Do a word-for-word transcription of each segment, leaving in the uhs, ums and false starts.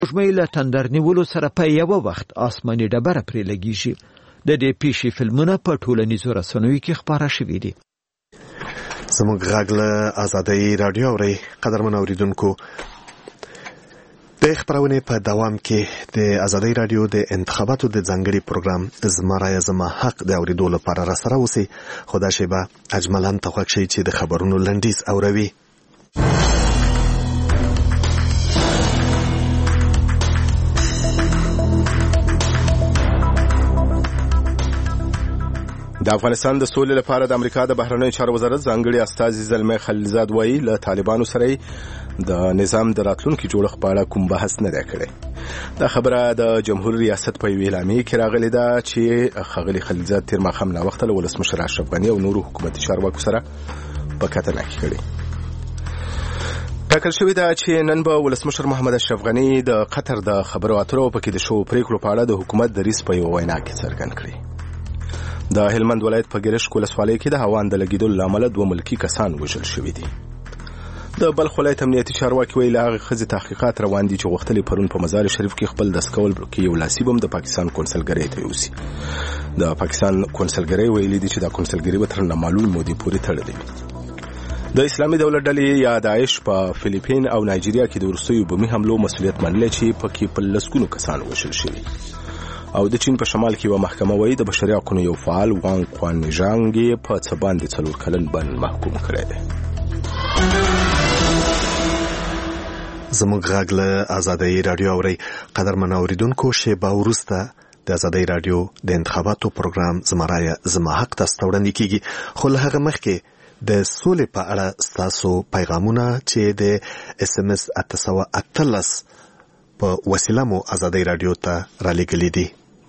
سپوږمۍ له تندر نیولو سره په یوه وخت آسماني ډبره پرې لګیږي. د دې پیښې فلمونه په ټولنیزو رسنیو کې خپاره شوي دي. زموږ غږ له آزادۍ راډیو اورئ. قدرمن اوریدونکو، د خبرونه په دوام کې د آزادۍ راډیو د انتخاباتو د ځانګړي پروګرام زما رایه زما حق د اوریدو لپاره را سره اوسئ. خدا شیبه اجملان توخک شي چې د خبرونو لنډیز اوروي. د افغانستان د سولې لپاره د امریکا د بهرنیو چارو وزارت ځانګړي استازي زلمي خلیلزاد وایي له طالبانو سره د نظام د راتلونکي جوړښت په اړه کوم بحث نه دی کړی. دا خبره د جمهور ریاست په یوه اعلامیه کې راغلې ده چې ښاغلي خلیلزاد تیر ماښام ناوخته له ولسمشر اشرف غني او نورو حکومتي چارواکو سره په کتنه کې کړې. ټاکل شوې ده چې نن به ولسمشر محمد اشرف غني د قطر د خبرو اترو په کې د شو پریکړو په اړه د حکومت دریځ په یوه وینا کې څرګند کړي. د هلمند ولایت په ګرشک ولسوالۍ کې د هوان د لګیدو له امله دوه ملکي کسان وژل شوي دي. د بلخ ولایت امنیتي چارواکي ویلي هغه ښځې تحقیقات روان دي چې غوښتلې پرون په مزار شریف کې خپل دست کول کې یو لاسي بم د پاکستان کونسلګرۍ ته یوسي. د پاکستان کونسلګرۍ ویلي دي چې دا کونسلګرۍ به تر نامعلوم مودې پورې تړلې وي. د اسلامي دولت ډلې یا داعش په فلیپین او نایجیریا کې د وروستیو بمي حملو مسؤلیت منلی چې پکې په لسګونو کسان وژل شوي. او د چین په شمال کې یوه محکمه وایي د بشري حقونو یو فعال وانګ خوانژانګ یې په څه باندې څلور کلن بند محکوم کړی دی. زموږ غږ له آزادۍ راډیو اورئ. قدرمن اوریدونکو، شیبه وروسته د آزادۍ راډیو د انتخاباتو پروګرام زما رایه زما حق تاسو ته وړاندې کیږي. خو له هغه مخکې د سولې په اړه ستاسو پیغامونه چې د اس ام اس اته سوه اتلس په وسیله مو آزادۍ راډیو ته را لېږلي دي.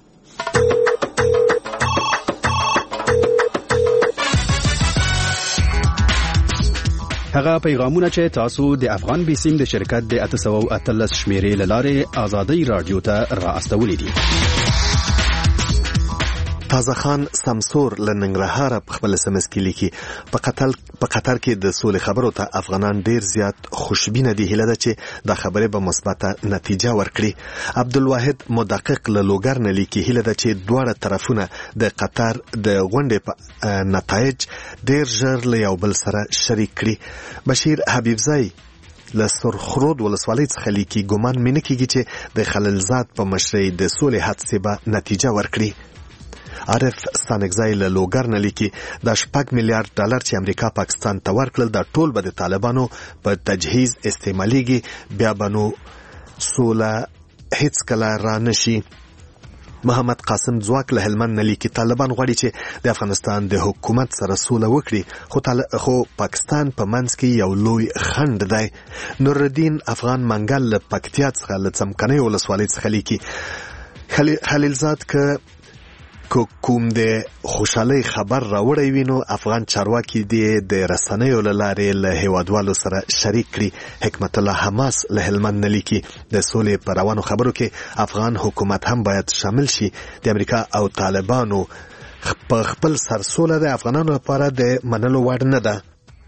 هغه پیغامونه چې تاسو د افغان بیسیم د شرکت د اته سوه اتلس شمیرې له لارې آزادۍ راډیو ته را استولي دي. تازه خان سمسور له ننګرهاره په خپل اس ام اس کې لیکي په قطر په قطر کې د سولې خبرو ته افغانان ډیر زیات خوشبینه دي. هیله ده چې دا خبره به مثبته نتیجه ورکړي. عبدالواحد مدقق له لوګر نه لیکي هیله ده چې دواړه طرفونه د قطر د غونډې په نتایج ډیر ژر له یو بل سره شریک کړي. بشیر حبیبزی له سرخرود ولسوالۍ څخه لیکي ګمان مې نه کېږي چې د خلیلزاد په مشرۍ د سولې هڅې به نتیجه ورکړي. عارف ستانکزی له لوګر نه لیکي دا شپږ میلیارډ ډالر چې امریکا پاکستان ته ورکړل دا ټول به د طالبانو په تجهیز استعمالیږي، بیا به نو سوله هیڅ کله را نشي. محمد قاسم ځواک له هلمند نه لیکي طالبان غواړي چې د افغانستان د حکومت سره سوله وکړي خو, طال... خو پاکستان په منځ کې یو لوی خنډ دی. نورالدین افغان منګل له پکتیا څخه له څمکنۍ ولسوالۍ څخه لیکي خلیلزاد که کوم د خوشحالۍ خبر راوړی وي نو افغان چارواکي دې د رسنیو له لارې له هیوادوالو سره شریک کړي. حکمت الله حماس له هلمند نه لیکي د سولې په روانو خبرو کې افغان حکومت هم باید شامل شي. د امریکا او طالبانو په خپل سر سوله د افغانانو لپاره د منلو وړ نه ده.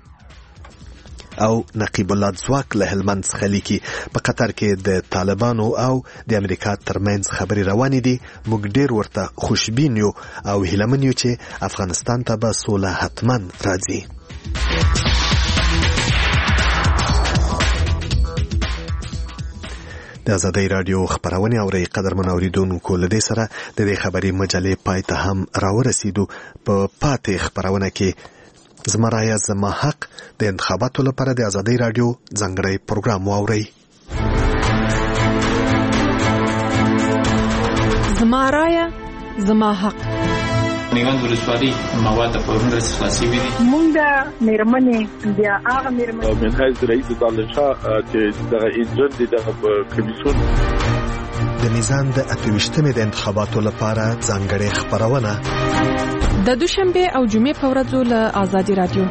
او نقیب الله ځواک له هلمند څخه لیکي په قطر کې د طالبانو او د امریکا ترمنځ خبرې روانې دي. موږ ډیر ورته خوشبین یو او هیلمن یو چې افغانستان ته به سوله حتما راځي. د آزادۍ راډیو خبرونه اورئ. قدرمن اوریدونکو، له دې سره د دې خبري مجلې پای ته هم راورسیدو. په پاتې خبرونه کې زما رایه زما حق د انتخاباتو لپاره د آزادۍ راډیو ځانګړی پروګرام واورئ. زما رایه زما حق. میوند ولسوالۍ مواد په ورنډه خلاصي وي. مونږ د میرمنې بیا هغه میرمنې من حیث رئیس دانشاه چې دغه انجن دي دغه کمیسیون د میزان د اتویشتمې د انتخاباتو لپاره ځانګړې خبرونه د دوشنبه او جمعې په ورځو له آزادۍ راډیو.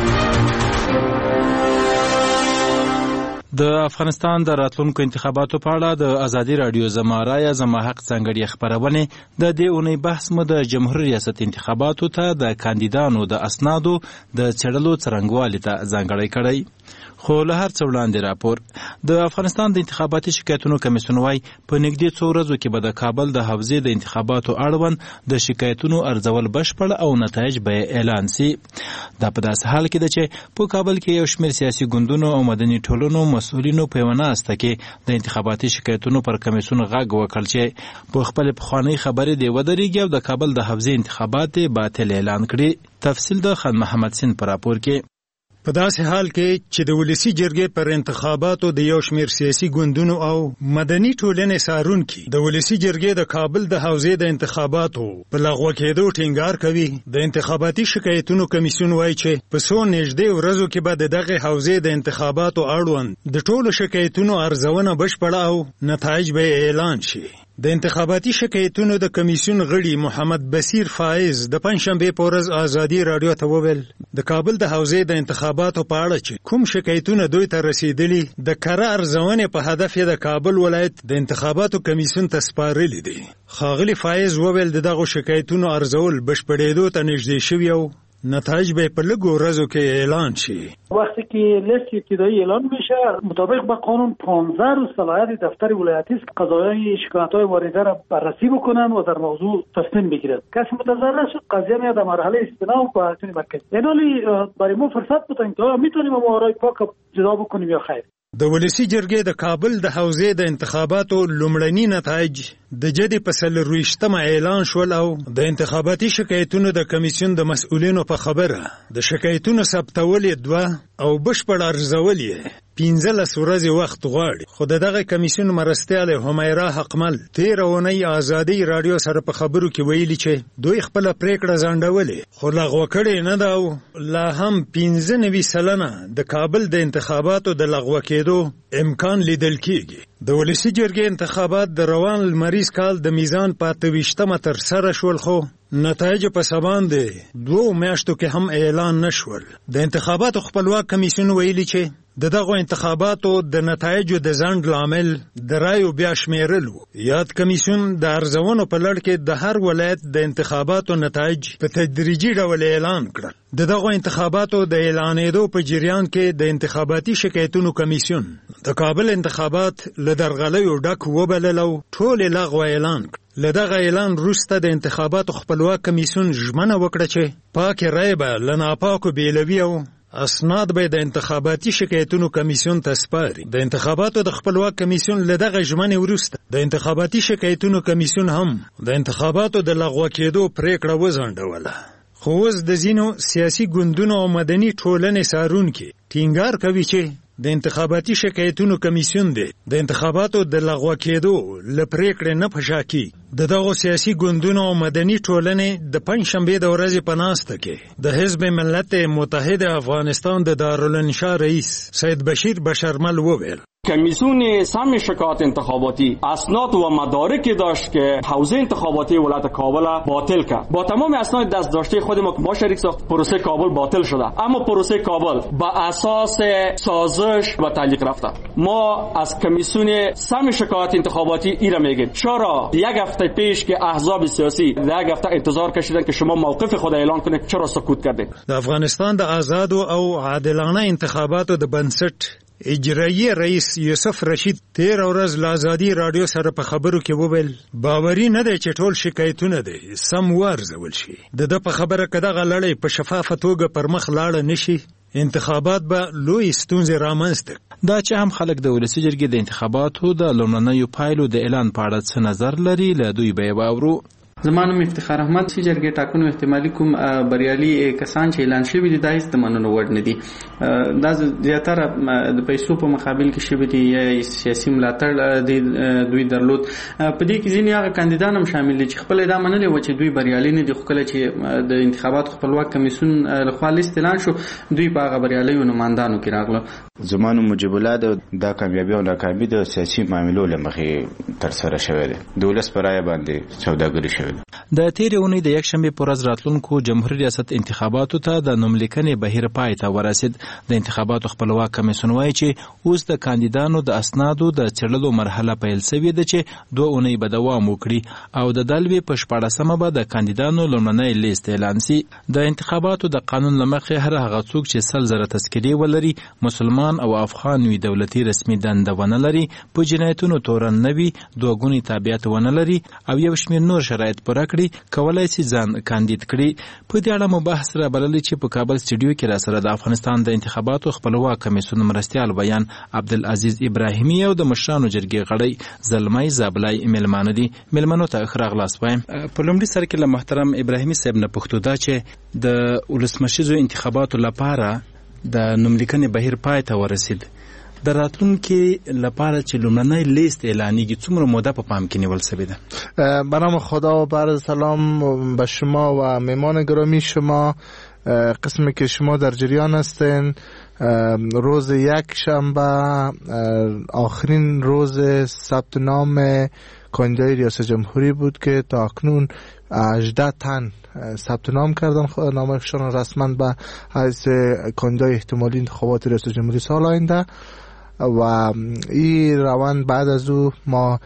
د افغانستان د راتلونکو انتخاباتو په اړه د آزادۍ راډیو زما رایه زما حق ځانګړې خبرونه د دې اونۍ بحث مو د جمهور ریاست انتخاباتو ته د کاندیدانو د اسنادو د څېړلو څرنګوالي ته ځانګړی کړی. خو له هر څه وړاندې راپور د افغانستان د انتخاباتي شکایتونو کمیسیون وايي په نږدې څو ورځو کې به د کابل د حوزې د انتخاباتو اړوند د شکایتونو ارزول بشپړ او نتایج به اعلان سي. دا په داسې حال کې ده چې په کابل کې یو شمېر سیاسي ګوندونو او مدني ټولنو مسؤلینو په یوه ناسته کې د انتخاباتي شکایتونو پر کمیسیون غږ وکړ چې په خپل پخوانۍ خبرې دې ودرېږي او د کابل د حوزې انتخابات باطل اعلان کړي. تفصیل د خان محمد سین پر راپور کې. په داسې حال کې چې د ولسی جرګې پر انتخاباتو د یو شمېر سیاسي ګوندونو او مدني ټولنې څارونکي د ولسی جرګې د کابل د حوزې د انتخاباتو په لغوه کېدو ټینګار کوي، د انتخاباتي شکایتونو کمیسیون وایي چې په څو نږدې ورځو کې به د دغه حوزې د انتخاباتو اړوند د ټولو شکایتونو ارزونه بشپړه او نتایج به اعلان شي. د انتخاباتي شکایتونو د کمیسیون غړي محمد بصیر فایز د پنځشنبه په ورځ ازادي رادیو ته وویل د کابل د حوزې د انتخاباتو په اړه چې کوم شکایتونه دوی ته رسیدلي د کره ارزونې په هدف یې د کابل ولایت د انتخاباتو کمیسیون ته سپارلي دي. ښاغلي فایز وویل دغه شکایتونو ارزول بشپړېدو ته نږدې شوي او نتایج به په لږو ورځو کې اعلان شي. وقتی که لیست ابتدایی اعلان میشه مطابق با قانون پانزده روز صلاحیت دفتر ولایتی است قضایای شکایت‌های وارده را بررسی بکنن و در موضوع تصمیم بگیرد. کسی متضرر شد قضیه میاد در مرحله استئناف و بحث مرکزی. یعنی برای ما فرصت بودن که میتونیم ما رای پاک جدا بکنیم یا خیر. د ولسی جرګې د کابل د حوزې د انتخاباتو لومړني نتایج د جدي په څلرویشتمه اعلان شول او د انتخاباتي شکایتونو د کمیسیون د مسؤلینو په خبره د شکایتونو ثبتول یې دوه او بشپړ ارزول یې پنځلس ورځې وخت غواړي. خو د دغه کمیسیون مرستیاله همیرا حقمل تېره اونۍ ازادي راډیو سره په خبرو کې ویلي چې دوی خپله پرېکړه ځنډولې خو لغوه کړې نه ده او لا هم پنځه نوي سلنه د کابل د انتخاباتو د لغوه کېدو امکان لیدل کېږي. د ولسی جرګې انتخابات د روان لمریز کال د میزان په اته ویشتمه ترسره شول خو نتایج په سبان دي دوه میاشتو کې هم اعلان نشول. د انتخاباتو خپلواک کمیسیون ویلي چې د دغه انتخاباتو د نتایجو د ځنډ لامل د رایو بیا شمیرل و. یاد کمیسیون د ارزونو په لړ کې د هر ولایت د انتخاباتو نتایج په تدریجي ډول اعلان کړل. د دغه انتخاباتو د اعلانېدو په جریان کې د انتخاباتي شکایتونو کمیسیون د کابل انتخابات له درغلیو ډک وبلل او ټول لغوه اعلان کړ. له دغه اعلان وروسته د انتخاباتو خپلواک کمیسیون ژمنه وکړه چې پاکې رایې به له ناپاکو بیلوي او اسناد به د انتخاباتي شکایتونو کمیسیون ته سپاري. د انتخاباتو د خپلواک کمیسیون له دغه ژمنې وروسته د انتخاباتي شکایتونو کمیسیون هم د انتخاباتو د لغوه کېدو پرېکړه وځنډوله. خو اوس د ځینو سیاسي ګوندونو او مدني ټولنې څارونکي ټینګار کوي چې د انتخاباتي شکایتونو کمیسیون دی د انتخاباتو د لغوه کېدو له پرېکړې نه په شا کېږي. د دغو سیاسي ګوندونو او مدني ټولنې د پنجشنبې د ورځې په ناسته کې د حزب ملت متحد افغانستان د دارالانشا رئیس سید بشیر بشرمل وویل کمیسیون سم شکایت انتخاباتی اسناد و مدارکی داشت که حوزه انتخاباتی ولایت کابل باطل کرد. با تمام اسناد دست داشته خود ما که ما شریک ساخت پروسه کابل باطل شده، اما پروسه کابل با اساس سازش و تعلیق رفته. ما از کمیسیون سم شکایت انتخاباتی ایرا میگیم چرا یک هفته پیش که احزاب سیاسی یک هفته انتظار کشیدن که شما موقف خود اعلان کنید چرا سکوت کردید؟ د افغانستان د آزاد او عادلانه انتخاباتو د بنسټ اجرایی رئیس یوسف رشید تیر ورځ له ازادي رادیو سره په خبرو کې وویل باوري نه دی چې ټول شکایتونه دي سم وارزول شي. د ده په خبره که دغه لړۍ په شفافه توګه پر مخ لاړه نشي انتخابات به لوی ستونزې رامنځته. دا چې هم خلک د ولسی جرګې د انتخاباتو د لومړنیو پایلو د اعلان په اړه څه نظر لري له دوی به یې واورو. زما نوم افتخار احمد چې جرګې ټاکنو احتمالي کوم بریالي کسان چې اعلان شوي دي دا هیڅ د منلو وړ نه دي. دا زیاتره د پیسو په مقابل کې شوي دي یا سیاسي ملاتړ دوی درلود. په دې کې ځینې هغه کاندیدان هم شامل دي چې خپل دا منلي و چې دوی بریالي نه دي، خو کله چې د انتخاباتو خپلواک کمیسیون لخوا لیست اعلان شو دوی په هغه بریالیو نمایندانو کې راغله. زما نوم مجیب الله دا کامیابي او ناکامي د سیاسي معاملو له مخې ترسره شوې ده. د ولس په رایه باندې سوداګري شوې. شوی دی. د تیرې اونۍ د یکشنبې په ورځ راتلونکو جمهوري ریاست انتخاباتو ته د نوملیکنې بهیر پای ته ورسید. د انتخاباتو خپلواک کمیسیون وایي چې اوس د کاندیدانو د اسنادو د څېړلو مرحله پیل شوې ده چې دوه اونۍ به دوام وکړي او د دلوي په شپاړسمه به د کاندیدانو لومړنی لیست اعلان سي. د انتخاباتو د قانون له مخې هر هغه څوک چې سل زره تذکرې ولري، مسلمان او افغان وي، دولتي رسمي دنده ونه لري، په جنایتونو تورن نه وي، دوه ګوني تابعیت ونه لري او یو شمېر نور شرایط پوره کړي، کولی سي ځان کاندید کړي. په دې اړه مو بحث رابللی چې په کابل سټوډیو کې راسره د افغانستان د انتخاباتو خپلواک کمیسیون مرستیال بیان عبدالعزیز ابراهیمي او د مشرانو جرګې غړی زلمی زابلای میلمانه دي. میلمنو ته ښه راغلاست وایم. په لومړي سر کې له محترم ابراهیمي صاحب نه پوښتو دا چې د ولسمشریزو انتخاباتو لپاره د نوملیکنې بهیر پای ته ورسید. در راتلونکي لپاره چې لومړنی لیست اعلانیږي څومره موده په پام کې نیول شوې ده؟ به نام خدا و بعد سلام به شما و مهمان گرامی شما. قسمی که شما در جریان هستین، روز یک شنبه آخرین روز ثبت نام کاندیدای ریاست جمهوری بود که تا اکنون هجده تن ثبت نام کردن نامشون رسما به حیث کاندیدای احتمالی انتخابات ریاست جمهوری سال آینده و این روند بعد از او ما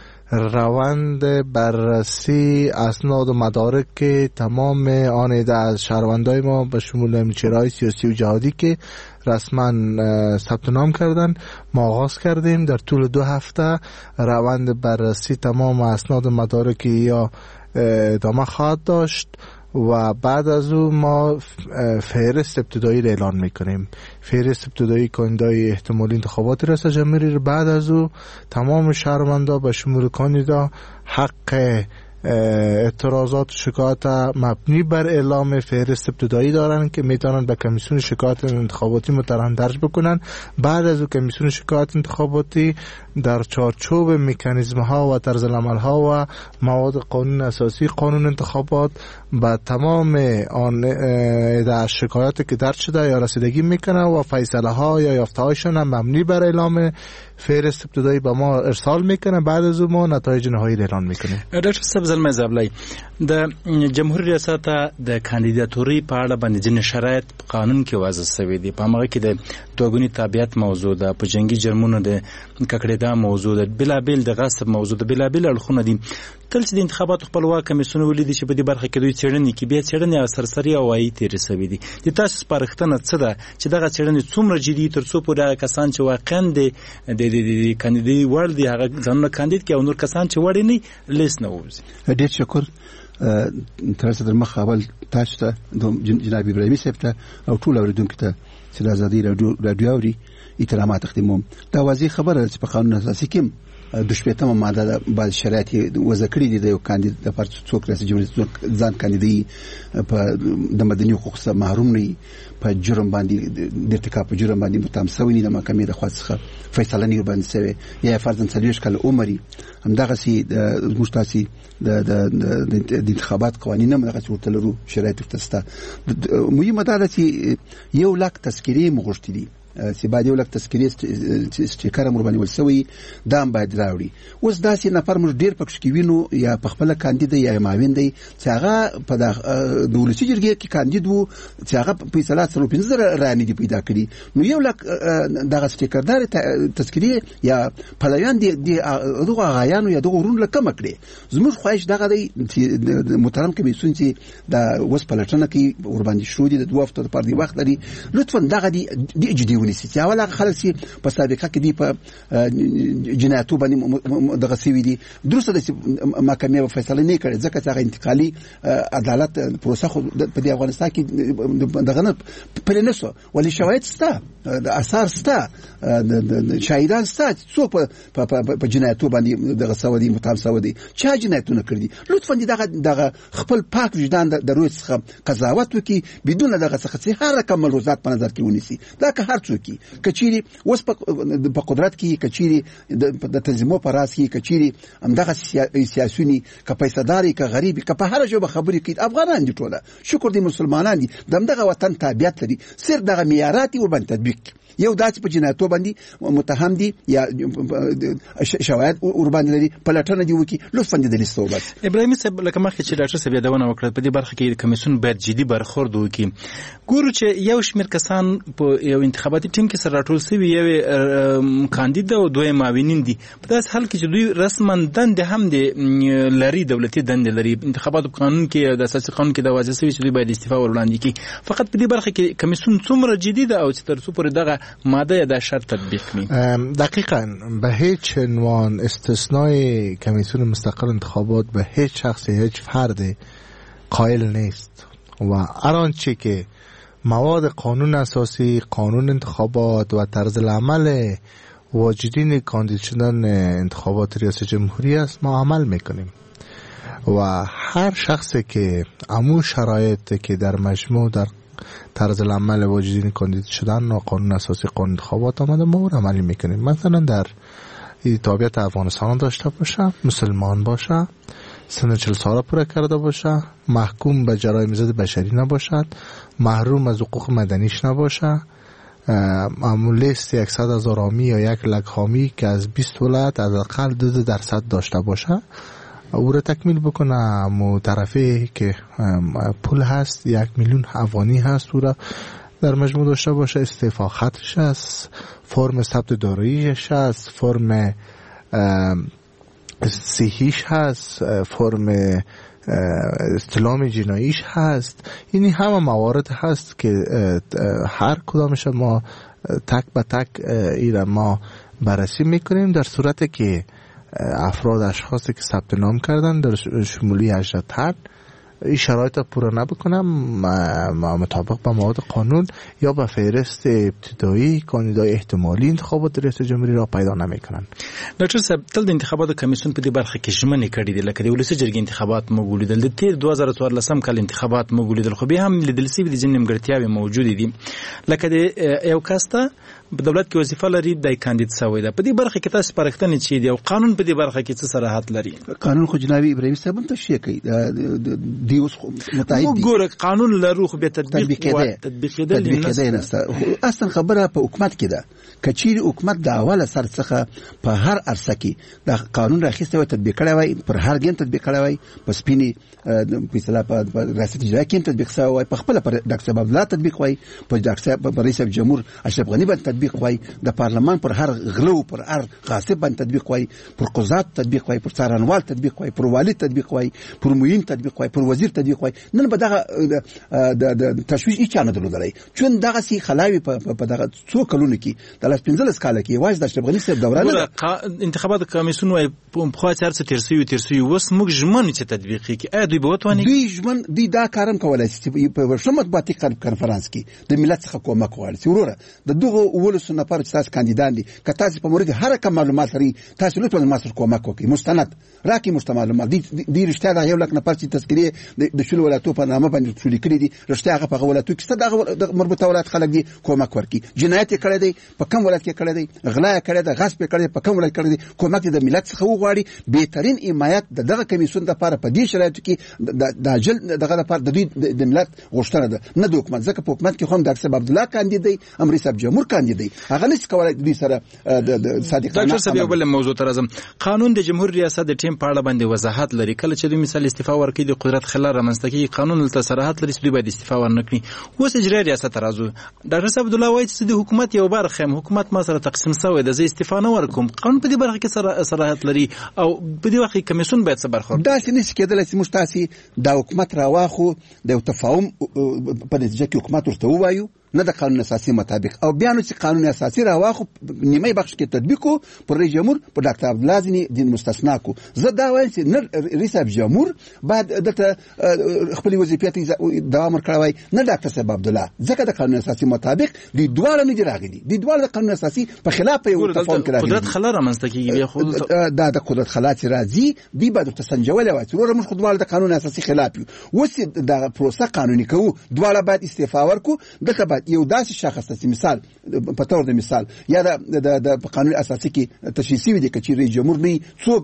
روند بررسی اسناد و مدارک که تمام آن عده از شهروندای ما به شمول چهره‌های سیاسی و جهادی که رسما ثبت نام کردن ما آغاز کردیم. در طول دو هفته روند بررسی تمام اسناد و مدارک یا ادامه خواهد داشت و بعد از او ما فهرست ابتدایی را اعلان میکنیم. فهرست ابتدایی کاندیدای احتمالی انتخابات ریاست جمهوری را بعد از او تمام شهروندان به شمول کاندیدا حق اعتراضات و شکایت مبنی بر اعلام فهرست ابتدایی دارن که میتونن به کمیسیون شکایت انتخاباتی متهم درج بکنن. بعد از او کمیسیون شکایت انتخاباتی در چارچوب مکانیزم ها و طرز العمل ها و مواد قانون اساسی قانون انتخابات با تمام آن شکایاتی که درج شده یا رسیدگی میکنه و فیصله ها یا یافته هایشون هم مبنی بر اعلام فهرست ابتدایی به ما ارسال میکنه. بعد از او ما نتایج نهایی اعلان میکنیم. ډاکټر صاحب زلمی زابلای، د جمهوریت ریاست د کاندیداتوري په اړه باندې ځینې شرایط قانون کې واضح شوي دي. په هغه کې د دوګوني تابعیت موضوع ده، په جنگي جرمونو د ککړېدا موضوع ده، بلابل د غصب موضوع ده، بلابل اړخونه دي. کله چې د انتخاباتو خپلواک کمیسیون ولیدي چې په دې برخه کې دوی څېړنې کې بیا څېړنې سرسري او وایي تېرې شوي دي، د تاسو سپارښتنه څه ده چې دغه څېړنې څومره جدي تر څو پورې هغه کسان چې واقعا د د کاندیدي وړ دي هغه ځانونه کاندید کړي او نور کسان چې وړ نه لیست نه ووځي؟ ډېر شکر. تر اوسه در مخ اول تاسو ته جناب ابراهیمي صاحب ته او ټول اوریدونکو ته چې د ازادي راډیو اوري احترامات تقدیموم. دا واضح خبره چې په قانون اساسي کې د شپږمه ماده د بعض شرایط وضع کړي دي د یو کاندید د پر څوک ریاست جمهوریت ځان کاندیدي په د مدني حقوقو څخه محروم نه په جرم باندې د ارتکاب په جرم باندې متهم شوی نه د محکمې د خوا څخه فیصله نه باندې شوی یا فرضاً څلوېښت کاله عمر همدغسې زموږ تاسې د انتخابات قوانین هم دغسې ورته لرو شرایط ورته شته. مهمه دا ده چې یو لاک تذکرې مو غوښتي دي چې باید یو لک تذکرې سټیکر هم ورباندې ولسوي دا هم باید راوړي. اوس داسې نفر موږ ډېر پکښې کې وینو یا په خپله کاندید دی یا معاون دی چې هغه په د ولسي جرګې کې کاندید و چې هغه فیصله څلور پنځه زره رایې دي پیدا کړي. نو یو لک دغه سټیکردارې تذکرې یا پلویان دي دغو هغایانو یا دغو ورونو له کمه کړي. زموږ خواهش دغه دی چې محترم کمیسیون چې دا اوس پلټنه کوي ورباندې شروع دي د دوه هفتو دپاره دې وخت لري، لطفا دغه دي جدي ونیسي چې اول هغه خلک چې په سابقه کې دي په جنایتو باندې دغه سوي دي درسته د محکمې په فیصله نه کړي ځکه چې هغه انتقالي عدالت پروسه خو په دې افغانستان کې دغه نه پرې نه شو، ولې شواهد شته، د اثار شته، شاهدان شته څوک په جنایتو باندې دغه سوي دي متهم سوي دي چا جنایتونه کړي دي. لطفا دغه دغه خپل پاک وجدان د روی څخه قضاوت وکړي بدون دغه څخه چې هر رقم ملحوظات په نظر کې ونیسي. دا که هر څوک کچيري اوس په قدرت کې کچيري د تنظیمو په راس کې کچيري همدغه سیاسيونی که پیساداري که غریبي که په هر ژبه خبرې کوي افغانان دي ټوله شکر دي مسلمانان دي دغه وطن تابعیت لري صرف دغه معیارات ور باندې تطبیق یو داسې په جنایتو باندې متهم دي یا شواهد ور باندې لري پلټنه دی وکي لطفا د لیست وبس. ابراهیمي صاحب لکه مخکې چې ډاکټر صاحب یادونه وکړه په دې برخه کې کمیسیون باید جدي برخورد وکړي. ګورو چې یو شمېر کسان په یو انتخاباتي ټیم کې سره راټول شوي یو کاندید او دوی معاونین دي په داسې حال کې چې دوی رسما دندې هم د لري دولتي دندې لري انتخاباتو قانون کې د اساسي قانون کې د واضح شوی چې دوی باید استعفا ور وړاندې کړي. فقط په دې برخه کې کمیسیون څومره جدي ده او چې تر څو پورې دغه ماده یا د شرط تطبیق کړي؟ دقیقاً به هیچ عنوان استثنای کمیسیون مستقل انتخابات به هیچ شخص هیچ فرد قائل نیست و هر آنچه که مواد قانون اساسی، قانون انتخابات و طرز العمل واجدین کاندید شدن انتخابات ریاست جمهوری است ما عمل میکنیم و هر شخصی که امو شرایط که در مجموع در طرز العمل واجدین کاندید شدن و قانون اساسی قانون انتخابات آمده ما رو عملی میکنیم. مثلا در تابعیت افغانستان داشته باشه، مسلمان باشه، سن چهل ساله پوره کرده باشه، محکوم به جرایم ضد بشری نباشد، محروم از حقوق مدنیش نباشه، معمول لیست صد هزار حامی یا یک لک حامی که از بیست ولایت از اقل دو درصد داشته باشه او را تکمیل بکنه. مو طرفی که پول هست یک میلیون افغانی هست او را در مجموع داشته باشه، استعفا خطش هست، فرم ثبت داراییش هست، فرم صحیش هست، فرم استلام جناییش هست. یعنی همه موارد هست که هر کدامش ما تک به تک ایره ما بررسی میکنیم. در صورتی که افراد اشخاصی که ثبت نام کردن در شمولی هجده تن این شرایط پورا نبکنم مطابق با مواد قانون یا به فهرست ابتدایی کاندیدای احتمالی انتخابات ریاست جمهوری را پیدا نمیکنن. ډاکټر صاحب تل د انتخاباتو کمیسیون په دې برخه کې ژمنې کړې دي لکه د ولسي جرګې انتخابات موږ ولیدل د تیر دوه زره څوارلسم کال انتخابات موږ ولیدل خو بیا هم لیدل شوي دي ځینې نیمګړتیاوې موجودې دي لکه د یو کس ته په دولت کې وظیفه لري د کاندید شوی ده په دې برخه کې تاسو سپارښتنې چي دي او قانون په دې برخه کې څه صراحت لري؟ قانون خو جناب ابراهیم صاحب هم تشریح کوي دی اوس متعهد دي ګوره قانون لرو خو به تطبیق کېده تطبیق کېده نه اصلا خبره په حکومت کې ده کچیر حکومت د اوله سر څخه په هر عرصه کې د قانون راخیسته او تطبیق کړی وای پر هر ګیم تطبیق کړی وای په سپینی په اصطلاح په ریاست جمهوریت کې تطبیق شوی وای په خپل پر ډاکټر صاحب عبدالله تطبیق وای په ډاکټر صاحب رئیس جمهور اشرف غنی باندې تطبیق وای د پارلمان پر هر غلو پر هر غاصب باندې تطبیق وای پر قضات تطبیق وای پر څارنوال تطبیق وای پر والی تطبیق وای پر معین تطبیق وای پر وزیر تطبیق وای نن به دغه د تشویش هیڅ نه درلودلای چون دغه سي خلاوي په دغه څو کلونو کې د لاس پنځلس کال کې واځ د اشرف غنی صاحب دورانه انتخابات کمیسیون وای په خوا چارڅ ترسیو ترسیو وس موږ ژمن چې تطبیق کې ا دوی به وتواني دوی ژمن دوی دا کارم کولای شي په شمت باندې کانفرنس کې د ملت څخه کومک غواړي وروره د دغه ولسو نه پر تاسو کاندیدان دي که تاسو په مورګه هر کوم معلومات لري تاسو له تاسو ماستر کومک وکړي مستند راکې مستند معلومات دي د رښتیا دا یو لک نه پرچې تذکریه د شلو ولایتو په نامه باندې شولې کړې دي رښتیا هغه په ولایتو کې څه د مربوطه ولایت خلک دي کومک ورکړي جنایت کړي دي په کوم ولایت کې کړي دي غلا کړي دي غصب کړي په کوم ولایت کړي دي کومک د ملت څخه وغواړي بهترین حمایت دغه کمیسیون لپاره په دې شرایطو کې د جل دغه لپاره د دوی د ملت غوښتنه ده نه د حکومت ځکه په حکومت کې هم ډاکټر صاحب عبدالله کاندید دی امر صاحب جمهور کاندید دی هغه نس کولای دوی سره د صادقانه ډاکټر صاحب یو بل موضوع تر ازم قانون د جمهور ریاست د ټیم په اړه باندې وضاحت لري کله چې دوی مثال استعفا ورکړي د قدرت خلل رامنځته کوي قانون له صراحت لري چې دوی باید استعفا ورنکړي اوس اجرا ریاست راځو ډاکټر صاحب عبدالله وایي چې د حکومت یو برخه حکومت ما سره تقسیم شوی د استعفا نه ورکوم قانون په دې برخه کې صراحت لري او په دې وخت کې کمیسیون باید صبر خور دا څه نس کېدل چې مشتاسي د حکومت راواخو د تفاهم په نتیجه کې حکومت ورته وایو نه د قانون اساسي مطابق او بیا نو چې قانون اساسي راواخو نیمه بخش کې تطبیق کو پر رئیس جمهور پر ډاکټر عبدالله ځنی دین مستثنا کو زه دا وایم چې نه رئیس جمهور بعد دته خپل وظیفه دوام ورکړوي نه ډاکټر صاحب عبدالله ځکه د قانون اساسي مطابق د دوه نه دی راغلي د دوه د قانون اساسي په خلاف یو تفاهم کړی قدرت خلا رامنځته کیږي بیا خو دا د قدرت خلا چې راځي دی بعد تسنجول وای چې ورته موږ خدوال د قانون اساسي خلاف یو وس د پروسه قانوني کوو دوه باید استعفا ورکو دغه یو داسې شخص ته مثال په تور د مثال یا د د قانون اساسي کې تشخیصي وي د کچې رئیس جمهور نه څوک وي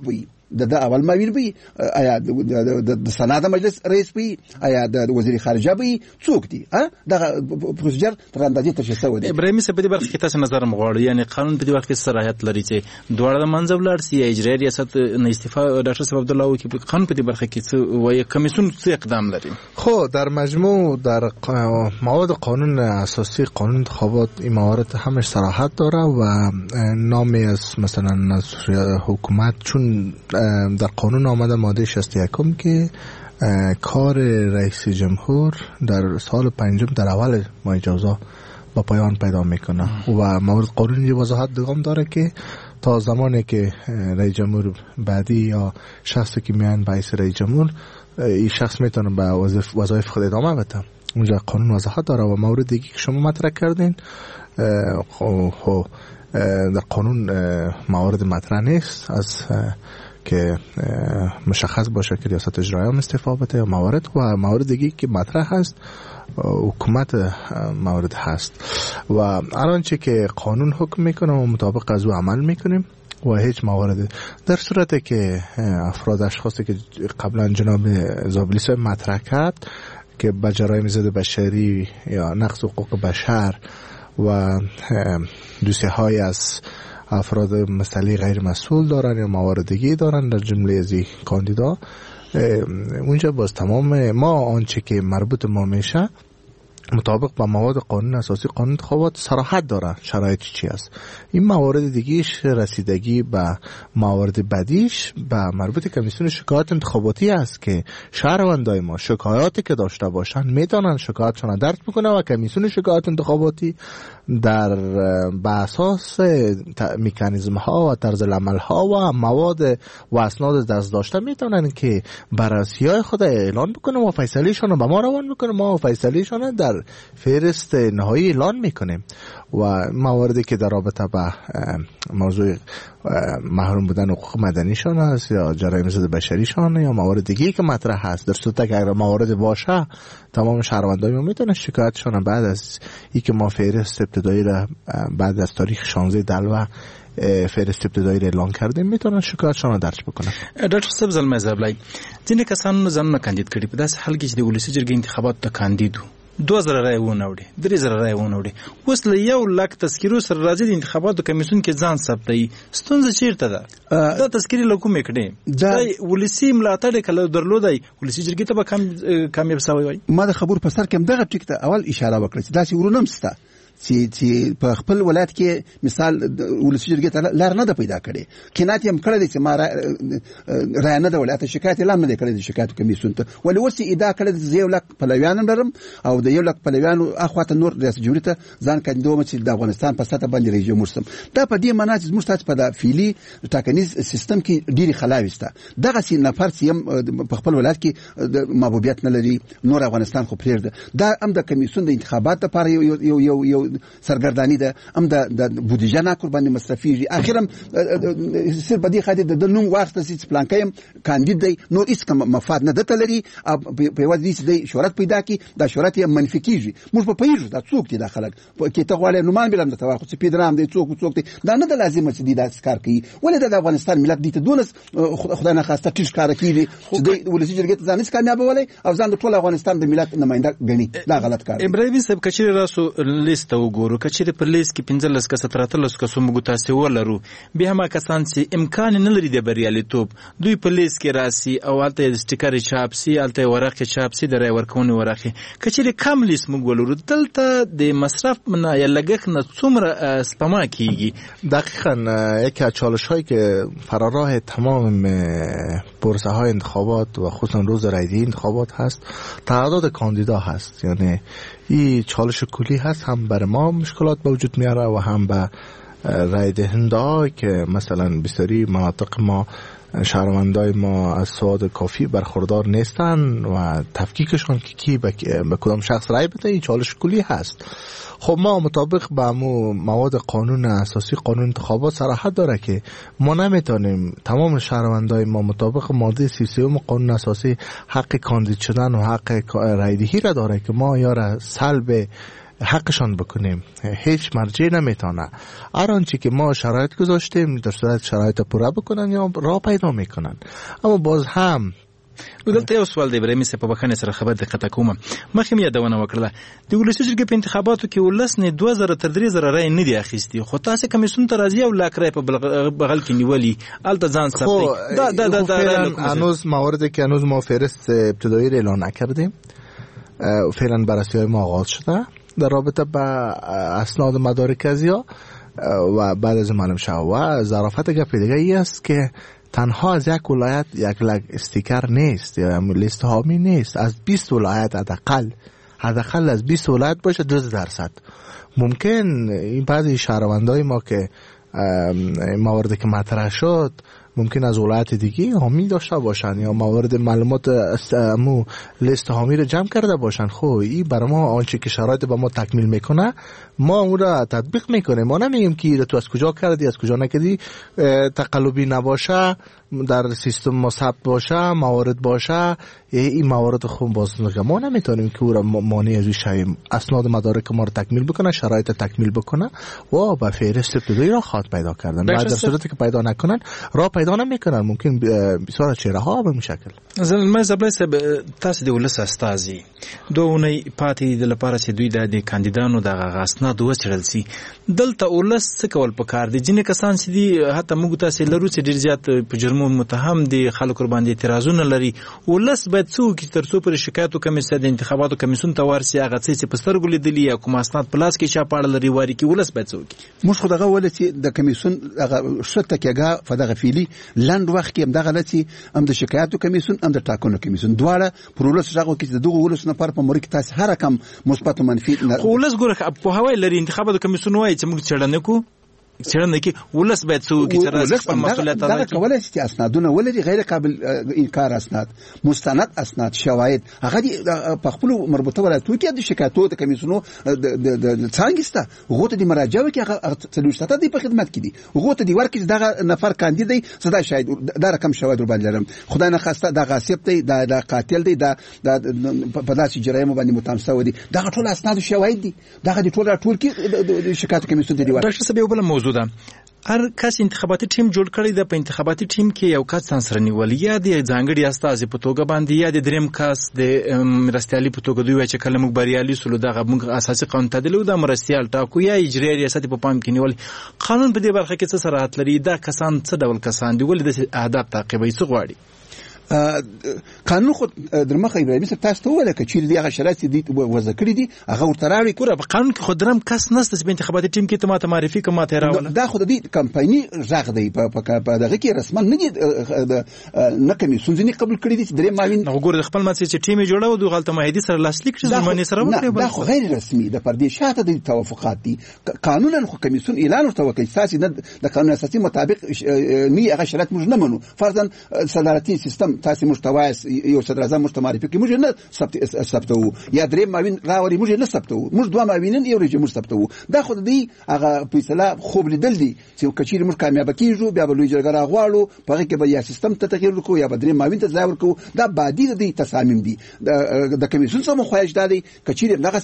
د اول معاون بي آیا د سنا د مجلس رئیس بي آیا د وزیر خارجه بي څوک دي ها دا پروسیجر تر اندازې تر څه ودی ابراهیم صاحب په دې برخه کې تاسو نظر مغواړئ یعنی قانون په دې وخت کې صلاحیت لري چې دواړه د منځ ولاړ سي اجرایي ریاست نه استعفا ډاکټر صاحب عبد الله وکي قانون په دې برخه کې څه وایي کمیسیون څه اقدام لري خو در مجموع در مواد قانون اساسی قانون انتخابات این موارد همش صراحت داره و نامی از مثلا از حکومت چون در قانون آمده ماده شصت و یک که کار رئیس جمهور در سال پنجم در اول ماه جوزا با پایان پیدا میکنه و مورد قانون یه وضاحت دیگه داره که تا زمانی که رئیس جمهور بعدی یا شخصی که میان باعث رئیس جمهور این شخص میتونه به وظایف خود ادامه بده. اونجا قانون وضاحت داره و مورد دیگه که شما مطرح کردین خب در قانون موارد مطرح نیست از که مشخص باشه که ریاست اجرایی هم استعفا بده موارد و موارد دیگه که مطرح هست حکومت موارد هست و الان چه که قانون حکم میکنه و مطابق از او عمل میکنیم و هیچ موارد در صورتی که افراد اشخاصی که قبلا جناب زابلی صاحب مطرح کرد که به جرایم ضد بشری یا نقض حقوق بشر و دوسیه های از افراد مسئله غیر مسئول دارن یا مواردگی دارن در جمله از این کاندیدا اونجا باز تمام ما آنچه که مربوط ما میشه مطابق با مواد قانون اساسی قانون انتخابات صراحت داره شرایط چی است. این موارد دیگیش رسیدگی به موارد بعدیش به مربوط کمیسیون شکایات انتخاباتی است که شهروندای ما شکایاتی که داشته باشن میتونن شکایتشون درج بکنه و کمیسیون شکایات انتخاباتی در به اساس مکانیزم ها و طرز العمل ها و مواد و اسناد دست داشته میتونن که بررسی‌های خود اعلان بکنه و فیصله‌شون رو به ما روان بکنه ما فیصله‌شون در فهرست نهایی اعلان میکنیم و مواردی که در رابطه با موضوع محروم بودن حقوق مدنیشان است یا جرایم ضد بشریشان یا موارد دیگه‌ای که مطرح هست در صورت که اگر موارد باشه تمام شهروندان ما میتونن شکایتشون بعد از اینکه ما فهرست ابتدایی را بعد از تاریخ شانزده دلو فهرست ابتدایی را اعلان کردیم میتونن شکایتشون درج بکنن. ډاکټر صاحب زلمه زابلای ځینې کسانو ځانونه کاندید کړي په داسې حال کې چې د ولسي جرګې انتخاباتو ته کاندید دو زره رای ونه وړي درې زره رای ونه وړي اوس له یو لک تذکیرو سره راځي د انتخاباتو کمیسیون کې ځان ثبتوي ستونزه چیرته ده دا تذکیرې له کومې کړي دا ولسي ملاتړ کله درلودی ولسي جرګې ته به کامیاب شوی وای. ما د خبرو په سر کې دغه ټیک ته اول اشاره وکړه چې داسې ورونم سته چې چې په خپل ولایت کې مثال ولسي جرګې ته لار نه ده پیدا کړې کینات یې کړی دی چې ما رای نه ده ولایت شکایت اعلان نه دی کړی د شکایت کمیسیون ته ولې اوس ادعا کړی چې یو لک پلویان لرم او د یو لک پلویانو اخواته نور ریاست جمهوریت ته ځان کاندیدوم چې د افغانستان په سطح باندې رئیس جمهور سم دا په دې معنی چې موږ تاسو په د فعلی ټاکنیز سیستم کې ډیری خلاوي سته دغه سي نفر چې په خپل ولایت کې د محبوبیت نه لري نور افغانستان خو پرېږده دا هم د کمیسیون د انتخابات لپاره یو یو یو یو سرګردانی ده هم د بودیجه نه قرباني مصرفيږي اخیرا صرف بدی خاطر د نوم واسطه چې پلانکایم کاندید دی نور هیڅ کوم مفاد نه دته لري په وځي چې د شهرت پیدا کی د شهرت یې منفي کیږي موږ په پیژو د څوک دي د خلک کې ته غواړي نو مان بلم د تواخو چې پیدرام دی څوک څوک دی دا نه د لازمه چې د کار کوي ولې د افغانستان ملت دي ته دونس خدای نه خواسته ټیش کار کوي چې د ولسی جرګې ځان هیڅ کامیاب ولې او ځان د ټول افغانستان د ملت نماینده غني دا غلط کار ابراهیم صاحب کچری راسو لیست وګورو کچری په لیست کې پنځلس کسه تر اتلس کسه موږ تاسو ولرو به هم کسان چې امکان نه لري د بریالیتوب دوی په لیست کې راسي او الته سټیکر چاپسي الته ورقه چاپسي د رای ورکونې ورقه کچری کم لیست موږ ولرو دلته د مصرف نه یا لګښت نه څومره سپما کیږي. دقیقاً یکی از چالش‌هایی که فراراه تمام پرسه‌های انتخابات و خصوصا روز رای انتخابات هست تعداد کاندیدا هست. یعنی این چالش کلی هست هم برای ما مشکلات به وجود میاره و هم به رای دهنده که مثلا بسیاری مناطق ما شهروندای ما از سواد کافی برخوردار نیستن و تفکیکشون که کی به کدام شخص رای بده این چالش کلی هست. خب ما مطابق با مواد قانون اساسی قانون انتخابات صراحت داره که ما نمیتونیم تمام شهروندای ما مطابق ماده سی و سه قانون اساسی حق کاندید شدن و حق رای دهی را داره که ما یا را سلب حقشان بکنیم. هیچ مرجع نمیتونه. هر آنچه که ما شرایط گذاشتیم در صورت شرایط پوره بکنن یا راه پیدا میکنن. اما باز هم دلته یو سوال دی برېمې په بخښنې سره خبر دقت کوم. مخکې مې یادونه وکړه د ولسي جرګې په انتخاباتو کې ولس نه دوه زره تر درې زره رای نه دی اخیستي، خو تاسو کمیسیون ته راځي او لاک رای په بغل کې نیولي الته ځان ثبت. دا دا دا فعلا هنوز مواردی که هنوز ما فهرست ابتدایی را اعلان نکردیم، فعلا بررسی های ما آغاز شده در رابطه با اسناد مدارک ازیا و بعد از معلوم شد و ظرافت گپ دیگه ای است که تنها از یک ولایت یک لگ استیکر نیست یا لیست حامی نیست، از بیست ولایت حداقل حداقل از بیست ولایت باشه دو درصد. ممکن این بعضی شهروندای ما که مواردی که مطرح شد ممکن از ولایت دیگه حامی داشته باشن یا موارد معلومات امو لیست حامی رو جمع کرده باشن. خب این برای ما آنچه که شرایط با ما تکمیل میکنه ما اون را تطبیق میکنه. ما نمیگیم که تو از کجا کردی از کجا نکردی، تقلبی نباشه، در سیستم ما ثبت باشه، موارد باشه، این موارد خوب باز نگه. ما نمیتونیم که او را مانع از شویم. اسناد مدارک ما رو تکمیل بکنه، شرایط تکمیل بکنه و با فهرست ابتدایی را خواهد پیدا کردن. بعد در صورتی که پیدا نکنن راه پیدا نمیکنن ممکن بسیار چهره ها به مشکل. زلمه زبلای سب تاسو د ولس استازي دوه پاتې د لپاره چې دوی د کاندیدانو د غاسناد وچړل سي دلته ولس څه کول پکار دي؟ ځینې کسان چې دي حتی موږ تاسو لرو چې ډیر زیات په جرمو متهم دي، خلک باندې اعتراضونه لري. ولس باید څو کې ترڅو پر شکایتو کمیسیون د انتخاباتو کمیسیون ته ورسي هغه څه چې په سترګو لیدلي یا کوم اسناد پلاس کې شاپاړه لري واري کې ولس باید څو کې موږ خو دغه ولې چې د کمیسیون هغه شته کېګه فدغه فعلی لاند وخت کې هم دغه لتی هم د شکایتو کمیسیون هم د ټاکنو کمیسیون دواړه پرولس ژغو کې د دغه ولس نه پر په موري کې تاسو هر کم مثبت او منفي خو ولس ګوره په هوای لري انتخاباتو کمیسیون وایي چې موږ څېړنه کوو څېړنه کې ولس باید څو کې چې خپل مسؤلیت ادا کړي. کولای شي اسنادونه ولري غیر قابل انکار اسناد، مستند اسناد، شواهد هغه په خپل مربوطه ولایتو کې د شکایتو د کمیسیونو د څنګهسته غوته د مراجعه کې هغه څلوشته د په خدمت کې دي غوته دی ورکه دغه نفر کاندید صدا شاهد دا رقم شواهد باندې لرم خدای نه خواسته د غاصب دی د قاتل دی د په داسې جرایم باندې متهم شوی دی دغه ټول اسناد شواهد دي دغه ټول ټول کې د شکایت کمیسیون دی ورکه. ډاکټر صاحب یو بل موضوع ده، هر کس انتخاباتي ټیم جوړ کړی د په انتخاباتي ټیم کې یو کس سره نیول یا د ځانګړي استازي په توګه باندې یا د دریم کس د مرستیالي په توګه دوی چې کله موږ بریالي سولو دغه موږ اساسي قانون تعدیل د مرستیال ټاکو یا اجرایي ریاست په پام کې نیول. قانون په دې برخه کې څه سرعت لري؟ دا کسان څه ډول کسان دي؟ ولې د اهداف تعقیبوي څه غواړي؟ قانون خو در مخه ابراهیم صاحب تاسو ته وله کچې دی هغه شرایط دي وضع کړی دي هغه ورته راوړي. ګوره په قانون کې خو درم کس نشته چې په انتخاباتي ټیم کې ته ماته معرفي کوم ماته راوړل. دا خو د دې کمپایني ژغ دی په دغه کې رسما نه دي نه کمیسیون ځنی قبول کړی دي چې درې ماوین نو ګوره خپل ماته چې ټیم جوړاو دوه غلطه معاهده سره لاسلیک شي زمانه سره وکړي. دا خو غیر رسمي د پردې شاته د توافقات دي. قانونا خو کمیسیون اعلان ورته وکړي اساسي د قانون اساسي مطابق نه هغه شرایط موږ نه منو. فرضاً صدارتي سیستم تاسو مستوى یو صدر اعظم مشتماري کې موږ نه ثبت ثبتو یا درې ماوین راوري موږ نه ثبتو موږ دوه ماوینن یو رجم ثبتو. دا خو دې هغه فیصله خوب لیدل دي چې کچیر موږ کامیاب کیږو بیا به لوی جرګه راغواړو په هغه کې به یا سیستم ته تغییر وکړو یا به درې ماوین ته ځای ورکړو. دا بادي دي تصامیم دي د کمیسیون سره خواهش دادي کچیر دغه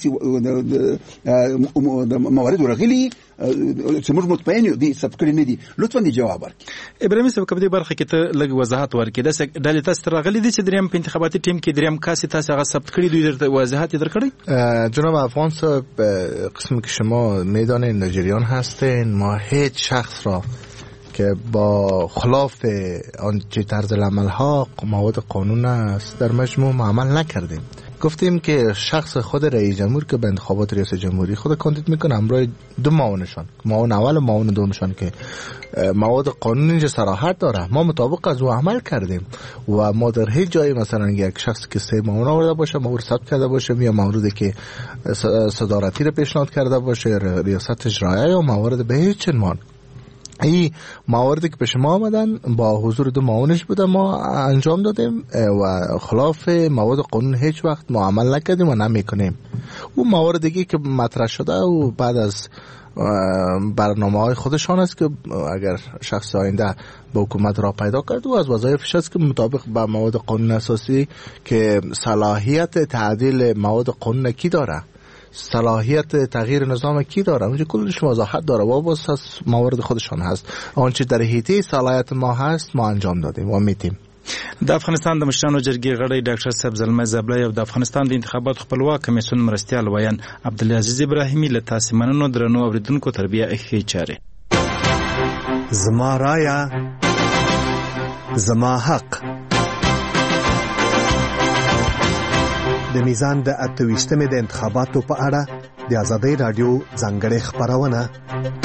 موارد ورغلي چې موږ مطمئن یو دي ثبت کړی نه دي. لطفا دې جواب ورکړئ. ابراهیم صاحب کبدي برخه کې ته لږ وضاحت ورکړئ. د ډلې تاسو راغلي دي چې دریم په انتخاباتي ټیم کې دریم کاسي تاسو هغه ثبت کړی دوی درته وضاحت درکړی؟ جناب افغان صاحب قسمی که شما میدانید در جریان هستین ما هیچ شخص را که با خلاف آنچه طرز العمل ها مواد قانون است در مجموع عمل نکردیم. گفتیم که شخص خود رئیس جمهور که به انتخابات ریاست جمهوری خود کاندید میکنه همراه دو معاونشان معاون اول و معاون دومشان که مواد قانون اینجا صراحت داره ما مطابق از او عمل کردیم و ما در هیچ جایی مثلا یک شخص که سه معاون آورده باشه مورد ثبت کرده باشه یا موردی که صدارتی رو پیشنهاد کرده باشه ریاست اجرایی یا موارد به هیچ عنوان این مواردی که پیش ما آمدن با حضور دو معاونش بوده ما انجام دادیم و خلاف مواد قانون هیچ وقت ما عمل نکردیم و نمیکنیم. اون مواردی که مطرح شده و بعد از برنامه های خودشان است که اگر شخص آینده به حکومت را پیدا کرد و از وظایفش است که مطابق با مواد قانون اساسی که صلاحیت تعدیل مواد قانون کی داره صلاحیت تغییر نظام کی دارن؟ اونجا کلش وضاحت داره و باز موارد خودشان هست. آنچه در حیطه صلاحیت ما هست ما انجام دادیم و میتیم. د افغانستان د مشرانو جرګې غړی ډاکټر صاحب زلمه زبلای او د افغانستان د انتخاباتو خپلواک کمیسیون مرستیال ویان عبدالعزیز ابراهیمی له تاسو مننو درنو اوریدونکو تربیه اخی چاره. زما رایا زما حق. د میزان د اته ویشتمې د انتخاباتو په اړه د آزادۍ رادیو ځانګړې خبرونه